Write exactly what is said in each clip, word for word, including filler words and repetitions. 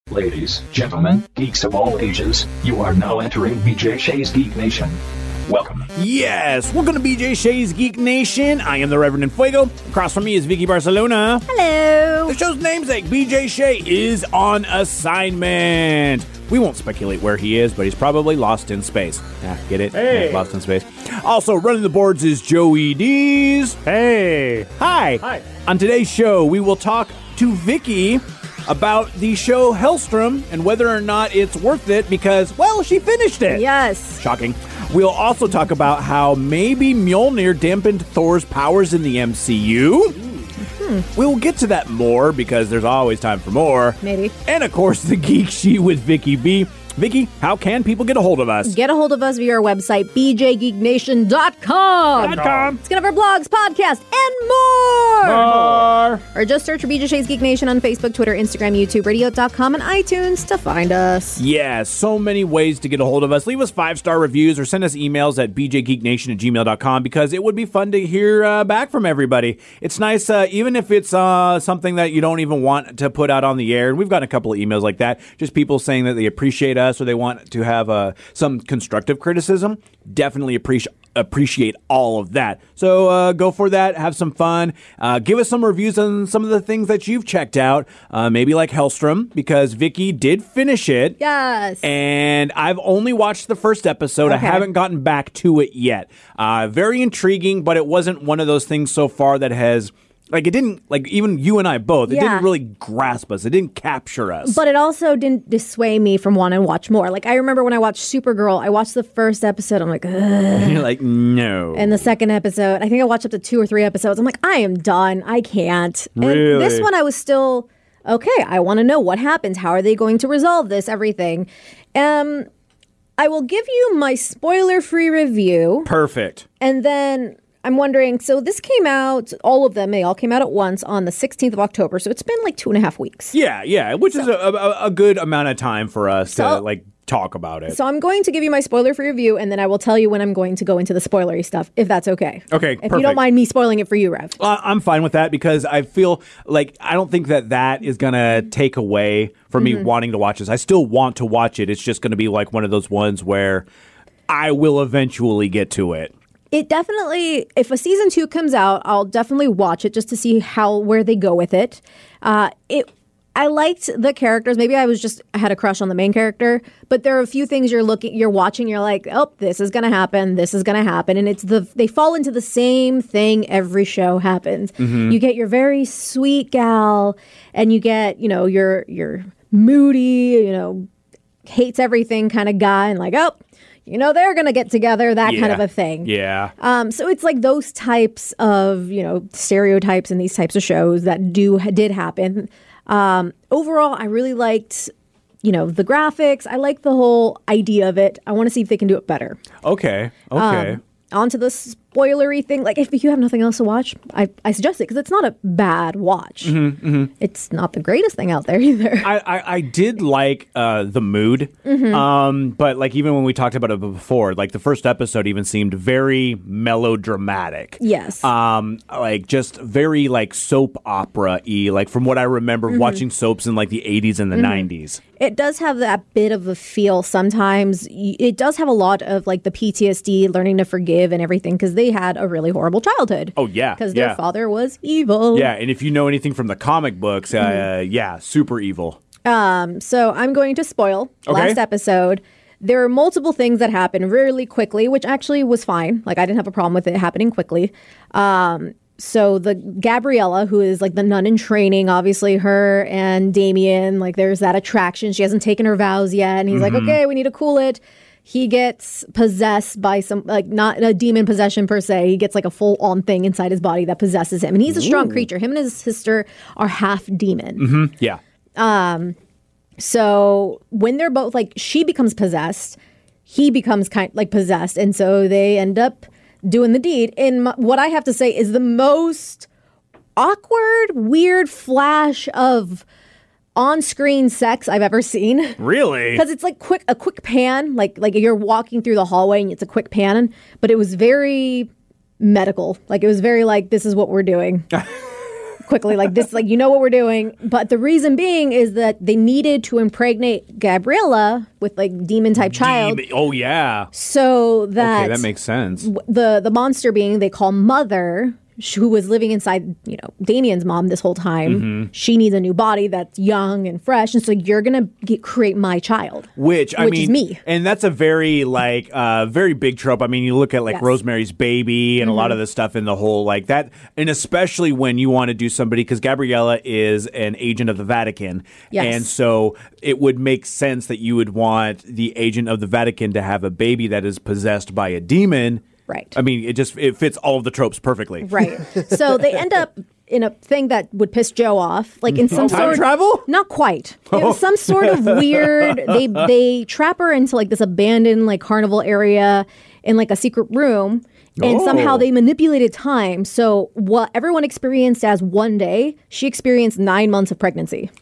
Ladies, gentlemen, geeks of all ages, you are now entering B J Shea's Geek Nation. Welcome. Yes, welcome to B J Shea's Geek Nation. I am the Reverend Fuego. Across from me is Vicky Barcelona. Hello. The show's namesake, B J Shea, is on assignment. We won't speculate where he is, but he's probably lost in space. Yeah, get it? Hey. Yeah, lost in space. Also, running the boards is Joey Dees. Hey. Hi. Hi. On today's show, we will talk to Vicky about the show Hellstrom and whether or not it's worth it because, well, she finished it. Yes. Shocking. We'll also talk about how maybe Mjolnir dampened Thor's powers in the M C U. Hmm. We'll get to that more because there's always time for more. Maybe. And, of course, the Geek Sheet with Vicky B. Vicky, how can people get a hold of us? Get a hold of us via our website, b j geek nation dot com. .com. It's going to have our blogs, podcasts, and more. More. Or just search for B J Shea's Geek Nation on Facebook, Twitter, Instagram, YouTube, radio dot com, and iTunes to find us. Yeah, so many ways to get a hold of us. Leave us five-star reviews or send us emails at b j geek nation at gmail dot com because it would be fun to hear uh, back from everybody. It's nice, uh, even if it's uh, something that you don't even want to put out on the air. And we've gotten a couple of emails like that. Just people saying that they appreciate us or they want to have uh, some constructive criticism. Definitely appreciate appreciate all of that. So uh, go for that. Have some fun. Uh, give us some reviews on some of the things that you've checked out. Uh, maybe like Hellstrom, because Vicky did finish it. Yes. And I've only watched the first episode. I Okay. haven't gotten back to it yet. Uh, very intriguing, but it wasn't one of those things so far that has... Like, it didn't, like, even you and I both, it Yeah. didn't really grasp us. It didn't capture us. But it also didn't dissuade me from wanting to watch more. Like, I remember when I watched Supergirl, I watched the first episode. I'm like, ugh. And you're like, no. And the second episode, I think I watched up to two or three episodes. I'm like, I am done. I can't. Really? And this one, I was still, okay, I want to know what happens. How are they going to resolve this, everything? Um, I will give you my spoiler-free review. Perfect. And then I'm wondering, so this came out, all of them, they all came out at once on the sixteenth of October. So it's been like two and a half weeks. Yeah, yeah, which is a, a, a good amount of time for us So- to, like, talk about it. So I'm going to give you my spoiler-free review, and then I will tell you when I'm going to go into the spoilery stuff, if that's okay. Okay, If you perfect. don't mind me spoiling it for you, Rev. Uh, I'm fine with that because I feel like I don't think that that is going to take away from Mm-hmm. me wanting to watch this. I still want to watch it. It's just going to be like one of those ones where I will eventually get to it. It definitely, if a season two comes out, I'll definitely watch it just to see how, where they go with it. Uh, it, I liked the characters. Maybe I was just, I had a crush on the main character, but there are a few things you're looking, you're watching, you're like, oh, this is going to happen, this is going to happen. And it's the, they fall into the same thing every show happens. Mm-hmm. You get your very sweet gal, and you get, you know, your, your moody, you know, hates everything kind of guy, and like, oh, you know, they're going to get together, that kind Yeah. of a thing. Yeah. Um, so it's like those types of, you know, stereotypes in these types of shows that do did happen. Um, overall, I really liked, you know, the graphics. I like the whole idea of it. I want to see if they can do it better. Okay. Okay. Um, on to the spoilery thing. Like, if you have nothing else to watch, I, I suggest it because it's not a bad watch. Mm-hmm, mm-hmm. It's not the greatest thing out there either. I, I, I did like uh, the mood, Mm-hmm. um, but like even when we talked about it before, like the first episode even seemed very melodramatic. Yes. Um, like just very like soap opera-y, like from what I remember Mm-hmm. watching soaps in like the eighties and the nineties. It does have that bit of a feel sometimes. Y- It does have a lot of like the P T S D, learning to forgive and everything, because they had a really horrible childhood. Oh, yeah. Because yeah. their father was evil. Yeah, and if you know anything from the comic books, uh, Mm-hmm. yeah, super evil. Um, so I'm going to spoil Okay. last episode. There are multiple things that happen really quickly, which actually was fine. Like, I didn't have a problem with it happening quickly. Um, so the Gabriella, who is like the nun in training, obviously her and Damien, like there's that attraction. She hasn't taken her vows yet. And he's like, okay, we need to cool it. He gets possessed by some, like not a demon possession per se. He gets like a full on thing inside his body that possesses him. And he's a strong creature. Him and his sister are half demon. Hmm? Yeah. So when they're both like, she becomes possessed, he becomes kind like possessed, and so they end up doing the deed. And m- what I have to say is the most awkward, weird flash of on-screen sex I've ever seen. Really? Because it's like quick, a quick pan, like like you're walking through the hallway and it's a quick pan, but it was very medical. Like it was very like, this is what we're doing. quickly. Like this, like, you know what we're doing. But the reason being is that they needed to impregnate Gabriella with like demon type child. Demon- Oh, yeah. So that, Okay, that makes sense. the the monster being they call Mother, who was living inside, you know, Damien's mom this whole time. Mm-hmm. She needs a new body that's young and fresh, and so you're gonna get, create my child, Which I which mean, is me. And that's a very like uh, very big trope. I mean, you look at like Yes. Rosemary's Baby and a Mm-hmm. lot of the stuff in the whole like that, and especially when you want to do somebody because Gabriella is an agent of the Vatican, Yes. and so it would make sense that you would want the agent of the Vatican to have a baby that is possessed by a demon. Right. I mean, it just it fits all of the tropes perfectly. Right. So they end up in a thing that would piss Joe off, like in some Time sort travel? Not quite. It was some sort of weird. They they trap her into like this abandoned like carnival area in like a secret room, and Oh. somehow they manipulated time. So what everyone experienced as one day, she experienced nine months of pregnancy.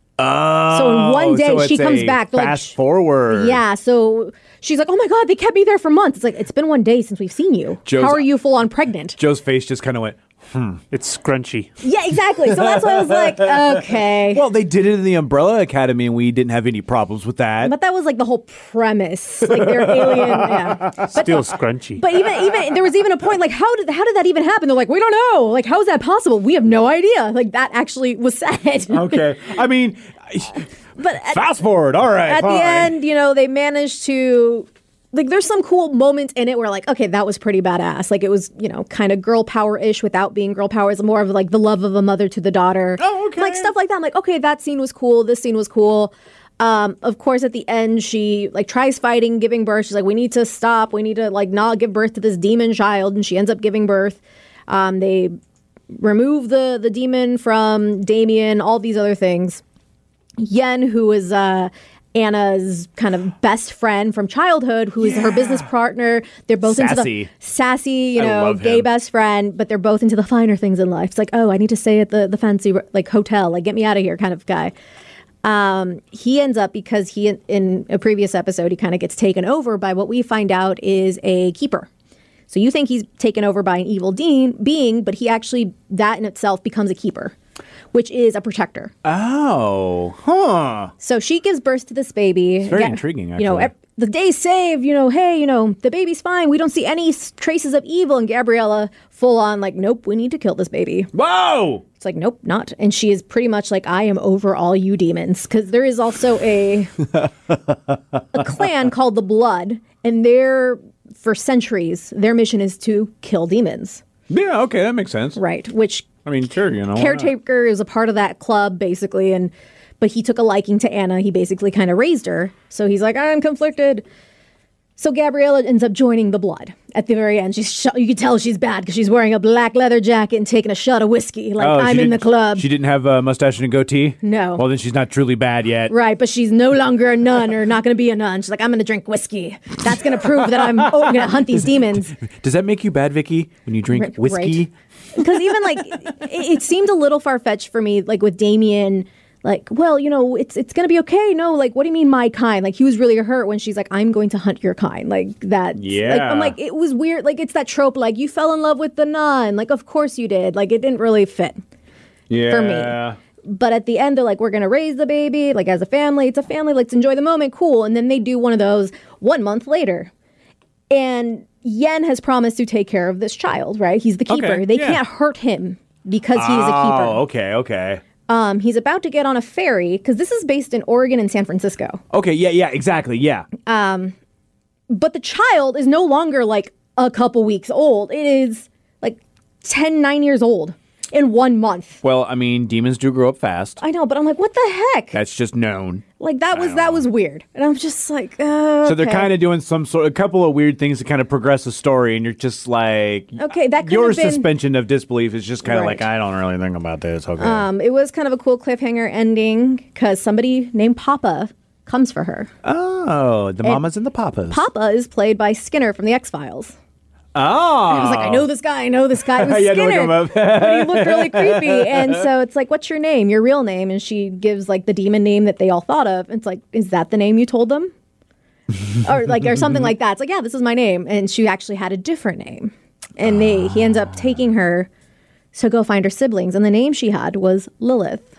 Oh, So in one day, so she it's comes a back, they're like, Fast sh- forward. Yeah. So she's like, "Oh my god, they kept me there for months." It's like it's been one day since we've seen you. Joe's- How are you full on pregnant? Joe's face just kind of went. It's scrunchy. Yeah, exactly. So that's why I was like, okay. Well, they did it in the Umbrella Academy, and we didn't have any problems with that. But that was like the whole premise. Like they're alien. Yeah. Still scrunchy. But even even there was even a point like how did how did that even happen? They're like, we don't know. Like how is that possible? We have no idea. Like that actually was said. Okay, I mean, But at, fast forward. All right, at fine. the end, you know, they managed to like there's some cool moments in it where like, okay, that was pretty badass. Like it was, you know, kind of girl power-ish without being girl power. It's more of like the love of a mother to the daughter. Oh, okay. Like stuff like that. I'm like, okay, that scene was cool. This scene was cool. Um, of course, at the end, she like tries fighting, giving birth. She's like, we need to stop. We need to like not give birth to this demon child. And she ends up giving birth. Um, they remove the the demon from Damien, all these other things. Yen, who is uh, Anna's kind of best friend from childhood, who is her business partner. They're both into Sassy. the sassy, you I know, love gay him. best friend, but they're both into the finer things in life. It's like, oh, I need to stay at the, the fancy like hotel, like get me out of here kind of guy. Um, he ends up because he, in a previous episode, he kind of gets taken over by what we find out is a keeper. So you think he's taken over by an evil dean, being, but he actually, that in itself becomes a keeper, which is a protector. Oh, huh. So she gives birth to this baby. It's very intriguing, You know, actually. ev- the day's saved, you know, hey, you know, the baby's fine. We don't see any s- traces of evil. And Gabriella, full on, like, nope, we need to kill this baby. Whoa. It's like, nope, not. And she is pretty much like, I am over all you demons. Because there is also a, a clan called the Blood. And they're, for centuries, their mission is to kill demons. Yeah, okay, that makes sense. Right. Which I mean, sure, you know. why not? caretaker is a part of that club basically, and but he took a liking to Anna. He basically kind of raised her, so he's like, I'm conflicted. So Gabriella ends up joining the Blood at the very end. She's sh- you can tell she's bad because she's wearing a black leather jacket and taking a shot of whiskey, like Oh, I'm she in the didn't- club. She didn't have a mustache and a goatee? No. Well, then she's not truly bad yet. Right, but she's no longer a nun or not going to be a nun. She's like, I'm going to drink whiskey. That's going to prove that I'm oh, going to hunt these demons. Does that make you bad, Vicky, when you drink Right, whiskey? Because even like it, it seemed a little far fetched for me, like with Damien. Like, well, you know, it's it's gonna be okay. No, like, what do you mean my kind? Like, he was really hurt when she's like, I'm going to hunt your kind. Like that. Like, Yeah. I'm like, it was weird. Like, it's that trope. Like, you fell in love with the nun. Like, of course you did. Like, it didn't really fit. Yeah. For me. But at the end, they're like, we're gonna raise the baby. Like, as a family, it's a family. Let's enjoy the moment. Cool. And then they do one of those one month later, and Yen has promised to take care of this child. Right? He's the keeper. Okay, They yeah. can't hurt him because he is a keeper. Oh, okay, okay. Um, he's about to get on a ferry because this is based in Oregon and San Francisco. Okay, yeah, yeah, exactly, yeah. But the child is no longer like a couple weeks old. It is like ten, nine years old in one month. Well, I mean, demons do grow up fast. I know, but I'm like, what the heck? That's just known. Like that was that was weird, and I'm just like, uh, So they're kind of doing some sort, a couple of weird things to kind of progress the story, and you're just like, Okay, that could your have been- suspension of disbelief is just kind of Right. like, I don't really think about this. Okay. Um, it was kind of a cool cliffhanger ending because somebody named Papa comes for her. oh, the mamas and the papas. Papa is played by Skinner from the X-Files. Oh, I was like, I know this guy, I know this guy. It was You had to look Skinner. him up. But he looked really creepy. And so it's like, what's your name? Your real name? And she gives like the demon name that they all thought of. It's like, is that the name you told them? or like, or something like that. It's like, yeah, this is my name. And she actually had a different name. And they, he ends up taking her to go find her siblings, and the name she had was Lilith.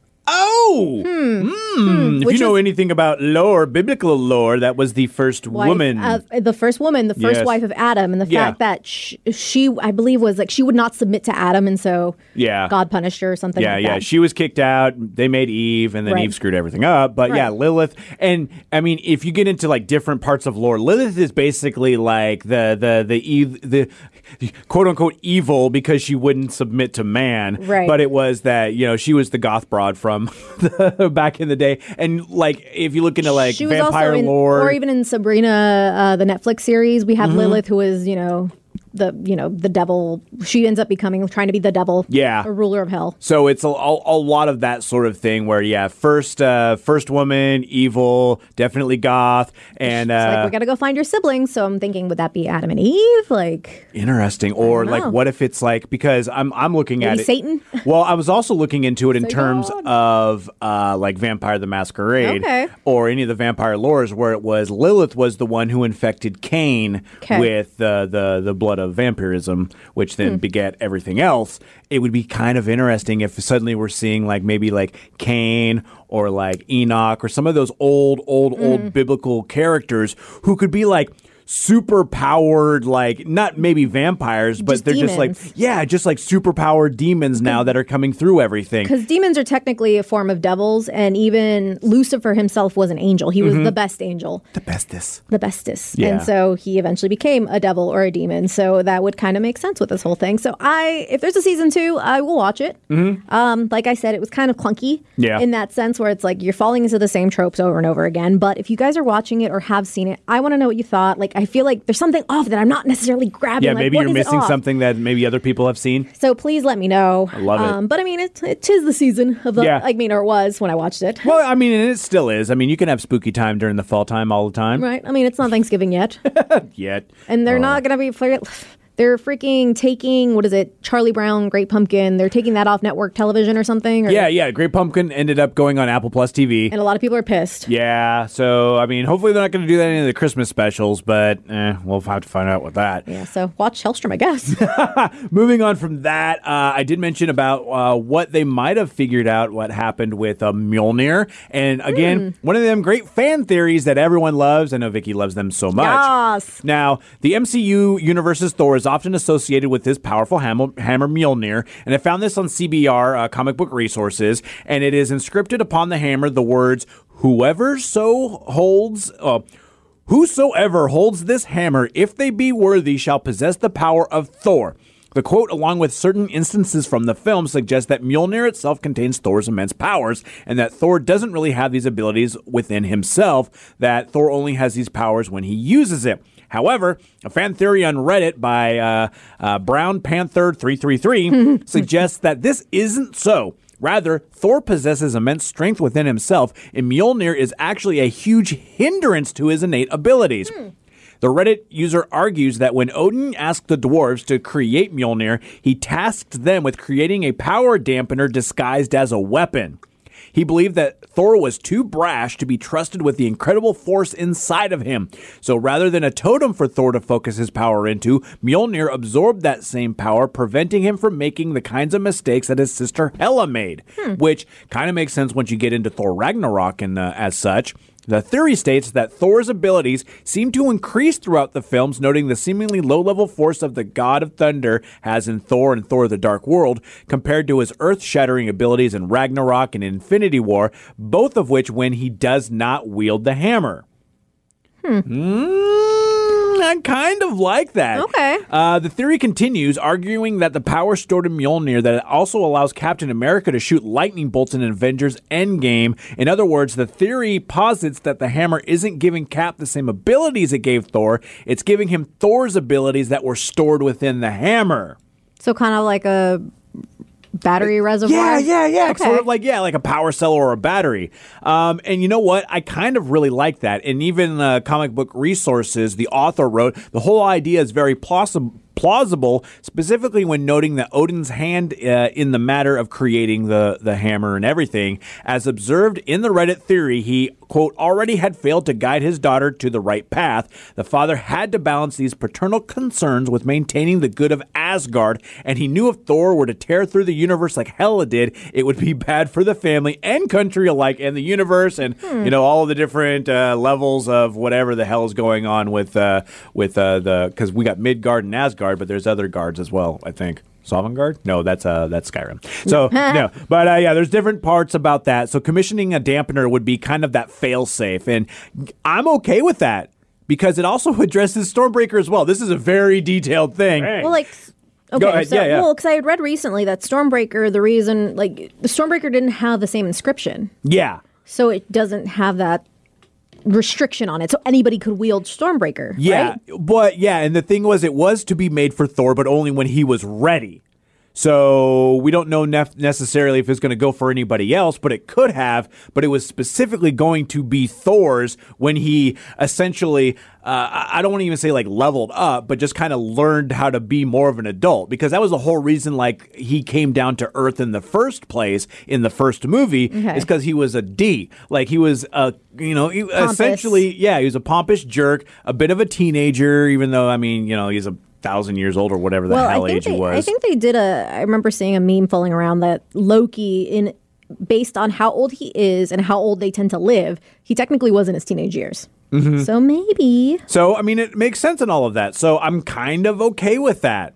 Oh! Hmm. Hmm. If Which you know is- anything about lore, biblical lore, that was the first Wife woman. of- the first woman, the first Yes. wife of Adam, and the Yeah. fact that sh- she, I believe, was like she would not submit to Adam, and so Yeah. God punished her or something Yeah, like yeah. that. She was kicked out. They made Eve, and then Right. Eve screwed everything up. But yeah, Right. Lilith. And I mean, if you get into like different parts of lore, Lilith is basically like the the the ev- the quote unquote evil because she wouldn't submit to man. Right. But it was that you know she was the goth broad from the, back in the day. And like if you look into like she was vampire also in, lore, or even in Sabrina, uh, the Netflix series, we have Mm-hmm. Lilith, who is you know the you know the devil. She ends up becoming trying to be the devil. Yeah. a ruler of hell. So it's a, a, a lot of that sort of thing where, yeah, first uh, first woman, evil, definitely goth, and It's uh, like we got to go find your siblings. So I'm thinking, would that be Adam and Eve? Like interesting. Or don't like, know. what if it's like because I'm I'm looking at maybe it. Satan? Well, I was also looking into it in Say terms God. of uh, like Vampire the Masquerade Okay. or any of the vampire lores where it was Lilith was the one who infected Cain Okay. with uh, the the blood of vampirism, which then begat everything else. It would be kind of interesting if suddenly we're seeing like maybe like Cain or like Enoch or some of those old, old, old biblical characters who could be like super powered, like not maybe vampires, but Just they're just like, demons. yeah, just like super powered demons now that are coming through everything. Because demons are technically a form of devils, and even Lucifer himself was an angel. He was the best angel, The bestest. the bestest. Yeah. And so he eventually became a devil or a demon. So that would kind of make sense with this whole thing. So I, if there's a season two, I will watch it. Um, like I said, it was kind of clunky Yeah. in that sense where it's like you're falling into the same tropes over and over again. But if you guys are watching it or have seen it, I want to know what you thought. Like, I feel like there's something off that I'm not necessarily grabbing. Yeah, like, maybe what you're is it missing off? something that maybe other people have seen. So please let me know. I love it. Um, but I mean, it, it is the season of the. Yeah. I mean, or it was when I watched it. Well, I mean, and it still is. I mean, you can have spooky time during the fall time all the time. Right. I mean, it's not Thanksgiving yet, Yet. and they're Oh. not gonna be. They're freaking taking what is it? Charlie Brown, Great Pumpkin. They're taking that off network television or something. Or, Yeah, yeah. Great Pumpkin ended up going on Apple Plus T V. And a lot of people are pissed. Yeah, so I mean, hopefully they're not going to do that in any of the Christmas specials, but eh, we'll have to find out with that. Yeah. So watch Hellstrom, I guess. Moving on from that, uh, I did mention about uh, what they might have figured out what happened with uh, Mjolnir, and again, one of them great fan theories that everyone loves. I know Vicky loves them so much. Yes. Now, the M C U universe's Thor is often associated with this powerful hammer, hammer Mjolnir, and I found this on C B R, uh, Comic Book Resources, and it is inscripted upon the hammer the words, "Whoever so holds, uh, whosoever holds this hammer, if they be worthy, shall possess the power of Thor." The quote, along with certain instances from the film, suggests that Mjolnir itself contains Thor's immense powers, and that Thor doesn't really have these abilities within himself, that Thor only has these powers when he uses it. However, a fan theory on Reddit by uh, uh, Brown Panther three three three suggests that this isn't so. Rather, Thor possesses immense strength within himself, and Mjolnir is actually a huge hindrance to his innate abilities. The Reddit user argues that when Odin asked the dwarves to create Mjolnir, he tasked them with creating a power dampener disguised as a weapon. He believed that Thor was too brash to be trusted with the incredible force inside of him. So rather than a totem for Thor to focus his power into, Mjolnir absorbed that same power, preventing him from making the kinds of mistakes that his sister Hela made, which kind of makes sense once you get into Thor Ragnarok and uh, as such. The theory states that Thor's abilities seem to increase throughout the films, noting the seemingly low-level force of the God of Thunder has in Thor and Thor the Dark World, compared to his earth-shattering abilities in Ragnarok and Infinity War, both of which when he does not wield the hammer. Hmm. Mm, I kind of like that. Okay. Uh, the theory continues, arguing that the power stored in Mjolnir that it also allows Captain America to shoot lightning bolts in Avengers Endgame. In other words, the theory posits that the hammer isn't giving Cap the same abilities it gave Thor. It's giving him Thor's abilities that were stored within the hammer. So kind of like a battery reservoir. Yeah, yeah, yeah. Okay. Sort of like, yeah, like a power cell or a battery. Um, and you know what? I kind of really like that. And even uh, Comic Book Resources, the author wrote, the whole idea is very plausible. plausible, specifically when noting that Odin's hand uh, in the matter of creating the, the hammer and everything. As observed in the Reddit theory, he, quote, already had failed to guide his daughter to the right path. The father had to balance these paternal concerns with maintaining the good of Asgard, and he knew if Thor were to tear through the universe like Hela did, it would be bad for the family and country alike and the universe and, hmm. you know, all of the different uh, levels of whatever the hell is going on with, uh, with uh, the, because we got Midgard and Asgard, but there's other guards as well, I think. Sovngarde? No, that's uh, that's Skyrim. So, no. But uh, yeah, there's different parts about that. So commissioning a dampener would be kind of that fail-safe. And I'm okay with that because it also addresses Stormbreaker as well. This is a very detailed thing. Hey. Well, like... Okay, Go ahead. so, yeah, yeah. well, because I had read recently that Stormbreaker, the reason, like, the Stormbreaker didn't have the same inscription. Yeah. So it doesn't have that restriction on it, so anybody could wield Stormbreaker. Yeah, right? but yeah, and the thing was, it was to be made for Thor, but only when he was ready. So we don't know nef- necessarily if it's going to go for anybody else, but it could have. But it was specifically going to be Thor's when he essentially, uh, I don't want to even say like leveled up, but just kind of learned how to be more of an adult. Because that was the whole reason like he came down to Earth in the first place in the first movie okay. is because he was a D. Like he was a, you know, he, essentially, yeah, he was a pompous jerk, a bit of a teenager, even though, I mean, you know, he's a thousand years old or whatever the well, hell I think age they, he was. I think they did a. I remember seeing a meme floating around that Loki, in based on how old he is and how old they tend to live, he technically was in his teenage years. Mm-hmm. So maybe. So I mean, it makes sense in all of that. So I'm kind of okay with that.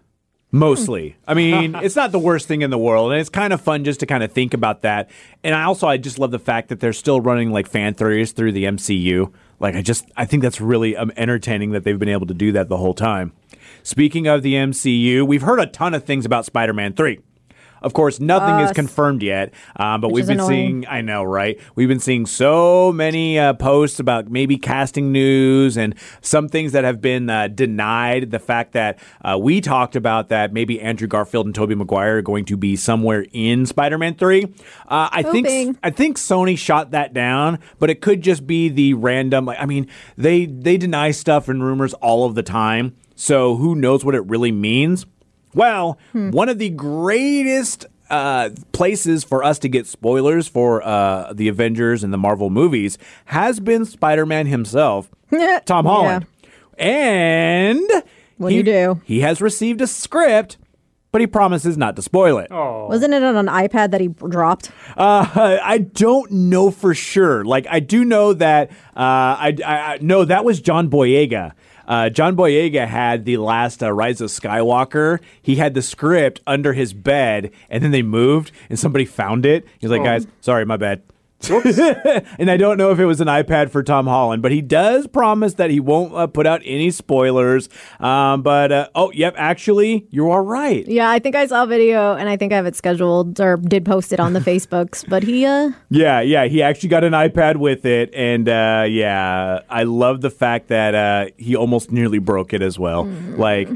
Mostly. I mean, it's not the worst thing in the world, and it's kind of fun just to kind of think about that. And I also, I just love the fact that they're still running like fan theories through the M C U. Like, I just, I think that's really um, entertaining that they've been able to do that the whole time. Speaking of the M C U, we've heard a ton of things about Spider-Man three. Of course, nothing uh, is confirmed yet, um, but we've been annoying. seeing, I know, right? We've been seeing so many uh, posts about maybe casting news and some things that have been uh, denied. The fact that uh, we talked about that maybe Andrew Garfield and Tobey Maguire are going to be somewhere in Spider-Man three. Uh, I Hoping. think I think Sony shot that down, but it could just be the random, like, I mean, they, they deny stuff and rumors all of the time, so who knows what it really means. Well, hmm. one of the greatest uh, places for us to get spoilers for uh, the Avengers and the Marvel movies has been Spider-Man himself, Tom Holland. Yeah. And what he, do you do? He has received a script, but he promises not to spoil it. Oh. Wasn't it on an iPad that he dropped? Uh, I don't know for sure. Like, I do know that, uh, I, I, I no, that was John Boyega. Uh, John Boyega had the last uh, Rise of Skywalker. He had the script under his bed, and then they moved, and somebody found it. He's like, oh. guys, sorry, my bad. And I don't know if it was an iPad for Tom Holland, but he does promise that he won't uh, put out any spoilers. Um, but, uh, oh, yep, actually, you are right. Yeah, I think I saw a video, and I think I have it scheduled or did post it on the Facebooks, but he... Uh... Yeah, yeah, he actually got an iPad with it, and, uh, yeah, I love the fact that uh, he almost nearly broke it as well. Mm. Like...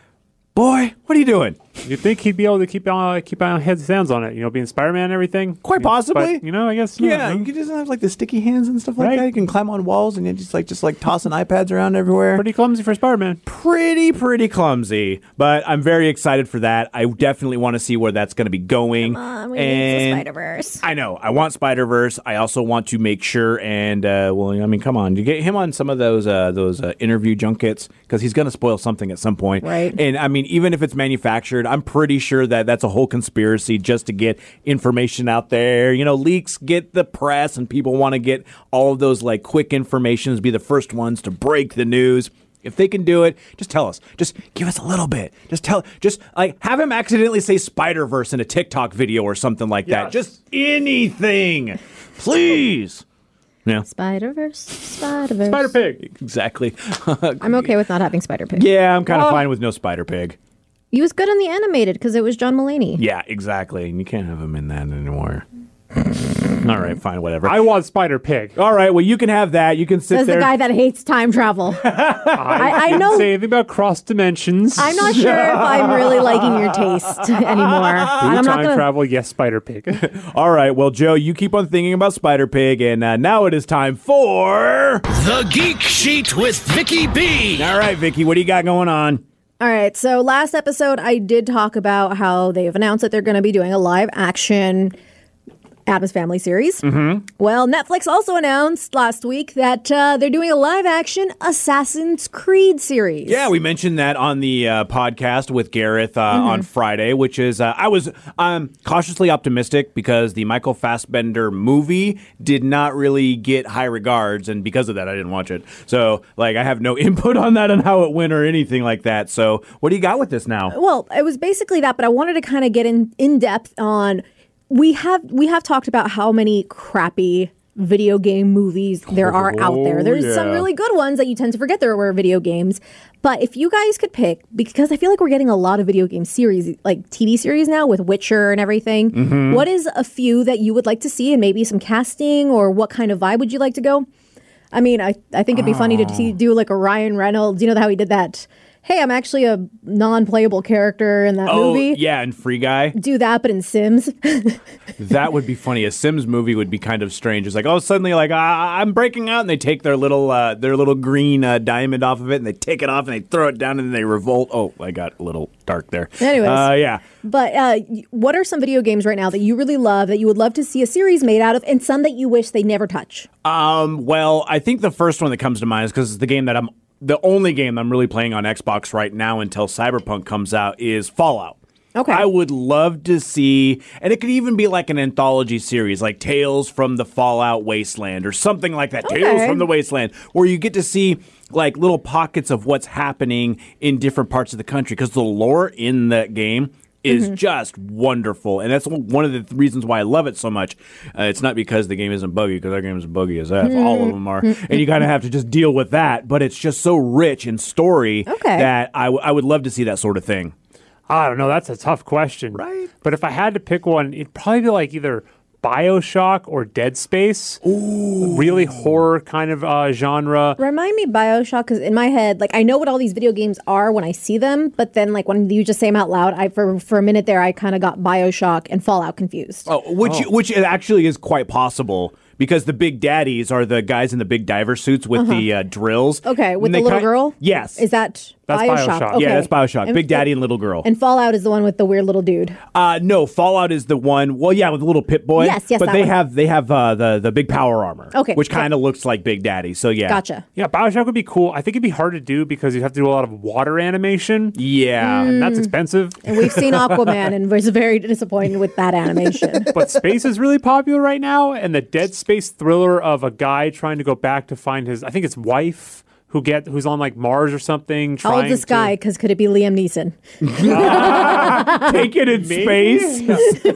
Boy, what are you doing? You'd think he'd be able to keep on keep on heads hands on it, you know, being Spider-Man and everything. Quite possibly. But, you know, I guess. Yeah, no, no. you could just have like the sticky hands and stuff like right. that. You can climb on walls and you just like just like tossing iPads around everywhere. Pretty clumsy for Spider-Man. Pretty, pretty clumsy. But I'm very excited for that. I definitely want to see where that's going to be going. Come on, we and need the Spider-Verse. I know. I want Spider-Verse. I also want to make sure and, uh, well, I mean, come on. You get him on some of those uh, those uh, interview junkets because he's going to spoil something at some point. Right. And I mean, even if it's manufactured, I'm pretty sure that that's a whole conspiracy just to get information out there. You know, leaks get the press and people want to get all of those like quick informations, be the first ones to break the news. If they can do it, just tell us. Just give us a little bit. Just tell, just like have him accidentally say Spider-Verse in a TikTok video or something like yes. that. Just anything, please. Yeah. Spider-Verse, Spider-Verse. Spider-Pig. Exactly. I'm okay with not having Spider-Pig. Yeah, I'm kind of oh. fine with no Spider-Pig. He was good in the animated because it was John Mulaney. Yeah, exactly. And you can't have him in that anymore. All right, fine, whatever. I want Spider-Pig. All right, well, you can have that. You can sit Says there. the guy that hates time travel. I, I, I didn't know. say anything about cross dimensions. I'm not sure if I'm really liking your taste anymore. Ooh, I'm time not gonna... travel, yes, Spider-Pig. All right, well, Joe, you keep on thinking about Spider-Pig, and uh, now it is time for... The Geek Sheet with Vicky B. All right, Vicky, what do you got going on? All right. So last episode, I did talk about how they've announced that they're going to be doing a live action Addams Family series. Mm-hmm. Well, Netflix also announced last week that uh, they're doing a live action Assassin's Creed series. Yeah, we mentioned that on the uh, podcast with Gareth uh, Mm-hmm. on Friday, which is, uh, I was um, cautiously optimistic because the Michael Fassbender movie did not really get high regards, and because of that, I didn't watch it. So, like, I have no input on that, on how it went or anything like that. So, what do you got with this now? Well, it was basically that, but I wanted to kind of get in, in depth on. We have we have talked about how many crappy video game movies there are out there. There's yeah. some really good ones that you tend to forget there were video games. But if you guys could pick, because I feel like we're getting a lot of video game series, like T V series now with Witcher and everything, Mm-hmm. what is a few that you would like to see and maybe some casting, or what kind of vibe would you like to go? I mean, I, I think it'd be funny to see, do like a Ryan Reynolds. You know how he did that? Hey, I'm actually a non-playable character in that Oh, movie. yeah, and Free Guy. Do that, but in Sims. That would be funny. A Sims movie would be kind of strange. It's like, oh, suddenly, like, ah, I'm breaking out, and they take their little uh, their little green uh, diamond off of it, and they take it off, and they throw it down, and then they revolt. Oh, I got a little dark there. Anyways. Uh, yeah. But uh, what are some video games right now that you really love, that you would love to see a series made out of, and some that you wish they never touch? Um, well, I think the first one that comes to mind is because it's the game that I'm, the only game I'm really playing on Xbox right now until Cyberpunk comes out is Fallout. Okay. I would love to see, and it could even be like an anthology series, like Tales from the Fallout Wasteland or something like that. Okay. Tales from the Wasteland, where you get to see like little pockets of what's happening in different parts of the country, because the lore in that game is Mm-hmm. just wonderful, and that's one of the th- reasons why I love it so much. Uh, it's not because the game isn't buggy, because our game is buggy as F. All of them are, and you kind of have to just deal with that. But it's just so rich in story Okay. that I, w- I would love to see that sort of thing. I don't know. That's a tough question. Right. But if I had to pick one, it'd probably be like either BioShock or Dead Space. Ooh. Really horror kind of uh, genre. Remind me BioShock, because in my head, like, I know what all these video games are when I see them, but then, like, when you just say them out loud, I for, for a minute there, I kind of got BioShock and Fallout confused. Oh, which which actually is quite possible. Because the big daddies are the guys in the big diver suits with the uh, drills. Okay, with And the they little ki- girl? Yes. Is that That's BioShock? BioShock. Okay. Yeah, that's BioShock. And- Big daddy and little girl. And Fallout is the one with the weird little dude. Uh, no, Fallout is the one. Well, yeah, with the little Pit Boy. Yes, yes, But that they one. have they have uh, the the big power armor. Okay, which cool. kind of looks like Big Daddy. So yeah, Gotcha. Yeah, BioShock would be cool. I think it'd be hard to do because you have to do a lot of water animation. Yeah, Mm. And that's expensive. And we've seen Aquaman and was very disappointed with that animation. But space is really popular right now, and the Dead Space thriller of a guy trying to go back to find his, I think it's wife, who get who's on like Mars or something. How old's this to- guy? Because could it be Liam Neeson? take it in Maybe. space.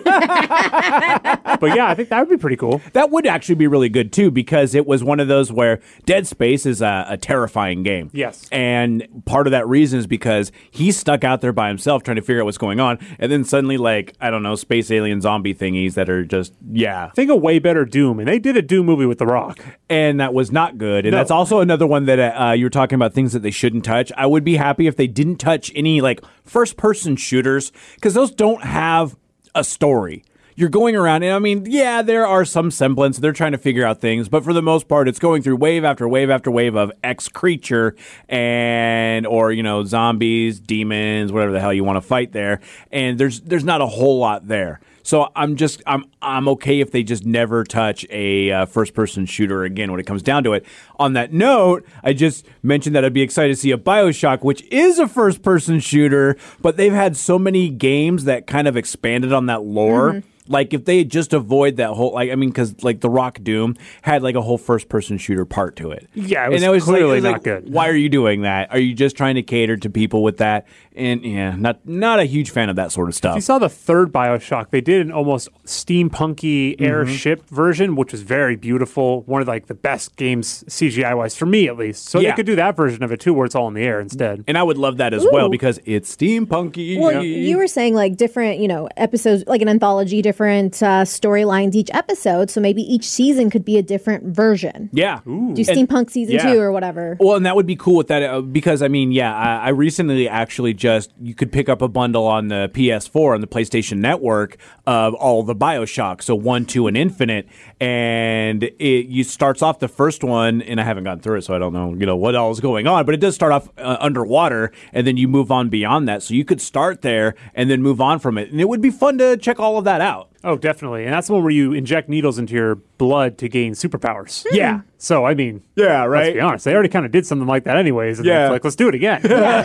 But yeah, I think that would be pretty cool. That would actually be really good too, because it was one of those where Dead Space is a, a terrifying game. Yes. And part of that reason is because he's stuck out there by himself trying to figure out what's going on. And then suddenly, like, I don't know, space alien zombie thingies that are just, yeah. Think a way better Doom, and they did a Doom movie with The Rock. And that was not good. And No. that's also another one that uh, you were talking about things that they shouldn't touch. I would be happy if they didn't touch any, like, first-person shooters, because those don't have a story. You're going around, and I mean, yeah, there are some semblance. They're trying to figure out things, but for the most part, it's going through wave after wave after wave of X creature and, or, you know, zombies, demons, whatever the hell you want to fight there. And there's there's not a whole lot there. So I'm just I'm I'm okay if they just never touch a uh, first person shooter again when it comes down to it. On that note, I just mentioned that I'd be excited to see a BioShock, which is a first person shooter, but they've had so many games that kind of expanded on that lore. Mm-hmm. Like, if they just avoid that whole, like, I mean, because, like, The Rock Doom had, like, a whole first-person shooter part to it. Yeah, it was and it was like- clearly it was not like, good. Why are you doing that? Are you just trying to cater to people with that? And, yeah, not not a huge fan of that sort of stuff. You saw the third BioShock. They did an almost steampunky airship version, which was very beautiful. One of like the best games C G I-wise, for me at least. So Yeah. they could do that version of it too, where it's all in the air instead. And I would love that as well, because it's steampunky. Well, you were saying like different, you know, episodes, like an anthology, different different uh, storylines each episode. So maybe each season could be a different version. Yeah. Do steampunk season yeah. two or whatever. Well, and that would be cool with that uh, because, I mean, yeah, I, I recently actually just, you could pick up a bundle on the P S four, on the PlayStation Network, of all the BioShock, so one, two, and Infinite, and it you starts off the first one, and I haven't gotten through it, so I don't know, you know, what all is going on, but it does start off uh, underwater, and then you move on beyond that, so you could start there and then move on from it, and it would be fun to check all of that out. Oh, definitely. And that's the one where you inject needles into your blood to gain superpowers. Yeah. So, I mean, Yeah, let's right? be honest. They already kind of did something like that anyways. And Yeah. it's like, let's do it again.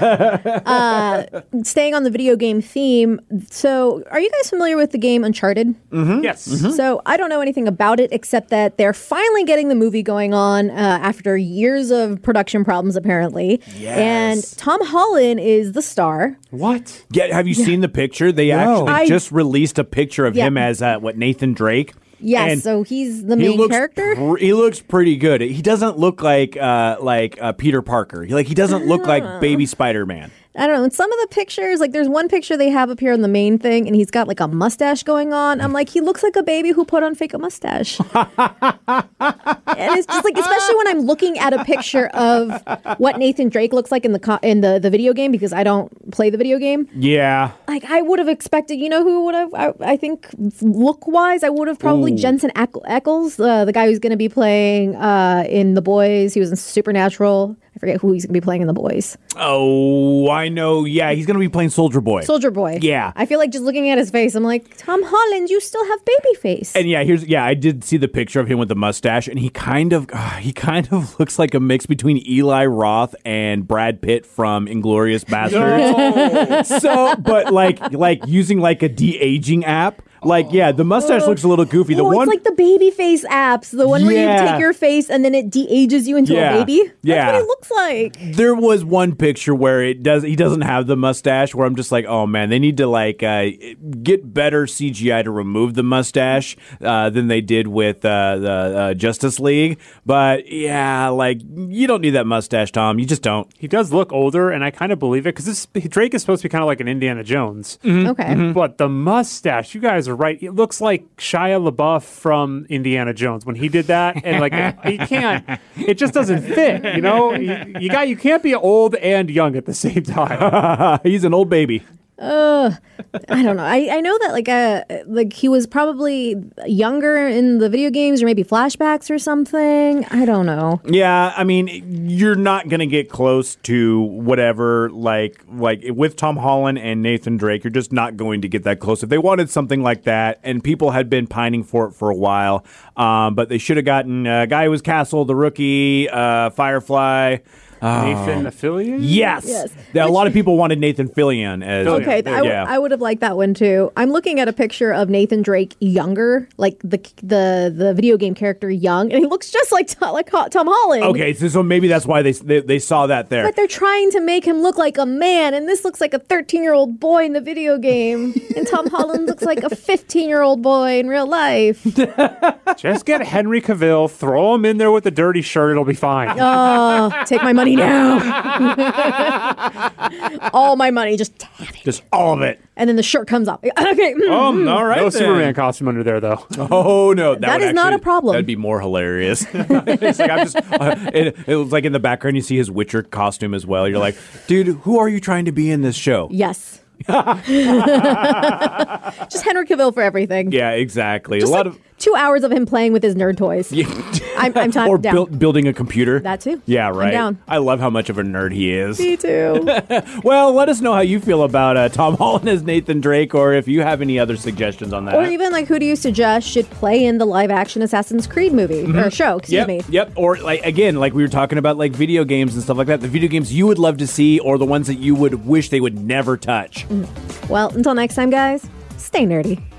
Staying on the video game theme, so are you guys familiar with the game Uncharted? Yes. So I don't know anything about it except that they're finally getting the movie going on uh, after years of production problems, apparently. Yes. And Tom Holland is the star. What? Yeah, have you seen the picture? They actually I- just released a picture of Yeah. him as, uh, what, Nathan Drake? Yes, And so he's the he main looks character. pr- he looks pretty good. He doesn't look like uh, like uh, Peter Parker. He, like he doesn't look like baby Spider-Man. I don't know. In some of the pictures, like there's one picture they have up here on the main thing, and he's got like a mustache going on. I'm like, he looks like a baby who put on fake a mustache. And it's just like, especially when I'm looking at a picture of what Nathan Drake looks like in the co- in the, the video game, because I don't play the video game. Yeah. Like I would have expected, you know, who would have? I, I think look wise, I would have probably Ooh. Jensen Ack- Ackles, uh, the guy who's going to be playing uh, in The Boys. He was in Supernatural. I forget who he's going to be playing in The Boys. Oh, I know. Yeah, he's going to be playing Soldier Boy. Soldier Boy. Yeah. I feel like just looking at his face, I'm like, Tom Holland, you still have baby face. And yeah, here's yeah, I did see the picture of him with the mustache, and he kind of uh, he kind of looks like a mix between Eli Roth and Brad Pitt from Inglourious Basterds. So, but like like using like a de-aging app. Like, yeah, the mustache looks a little goofy. The oh, one it's like the baby face apps, the one where Yeah. you take your face and then it de-ages you into Yeah. a baby. That's Yeah. what it looks like. there was one picture where it does he doesn't have the mustache, where I'm just like, oh man, they need to like uh, get better C G I to remove the mustache uh, than they did with uh, the uh, Justice League. But yeah, like you don't need that mustache, Tom. You just don't. He does look older, and I kind of believe it, because Drake is supposed to be kind of like an Indiana Jones. Okay. But the mustache, you guys are right. It looks like Shia LaBeouf from Indiana Jones when he did that, and like he can't. It just doesn't fit. You know, you, you got you can't be old and young at the same time. He's an old baby. I don't know. I, I know that like uh like he was probably younger in the video games, or maybe flashbacks or something. I don't know. Yeah, I mean, you're not gonna get close to whatever like like with Tom Holland and Nathan Drake. You're just not going to get that close. If they wanted something like that, and people had been pining for it for a while, um, but they should have gotten a guy who was Castle, the rookie, uh, Firefly. Nathan Fillion? Yes, Yes. That a lot of people wanted Nathan Fillion as Okay, there I, you w- go. I would have liked that one too. I'm looking at a picture of Nathan Drake younger, like the the the video game character young, and he looks just like Tom, like Ho- Tom Holland. Okay, so, so maybe that's why they, they they saw that there. But they're trying to make him look like a man, and this looks like a thirteen-year-old boy in the video game, and Tom Holland looks like a fifteen-year-old boy in real life. Just get Henry Cavill, throw him in there with the dirty shirt, it'll be fine. Oh, take my money now. All my money, just have it. Just all of it. And then the shirt comes up. Okay. mm. Um, all right. No then. Superman costume under there, though. Oh no, that, That would is not a actually- problem. That'd be more hilarious. It's like I'm just. Uh, it, it was like in the background, you see his Witcher costume as well. You're like, dude, who are you trying to be in this show? Yes. Just Henry Cavill for everything. Yeah, exactly. Just a lot like of. two hours of him playing with his nerd toys. I'm, I'm t- or down. build, building a computer. That too. Yeah, I'm right. down. I love how much of a nerd he is. Me too. Well, let us know how you feel about uh, Tom Holland as Nathan Drake, or if you have any other suggestions on that. Or even like, who do you suggest should play in the live-action Assassin's Creed movie or show? Excuse Yep, me. yep. Or like again, like we were talking about, like video games and stuff like that. The video games you would love to see, or the ones that you would wish they would never touch. Well, until next time, guys. Stay nerdy.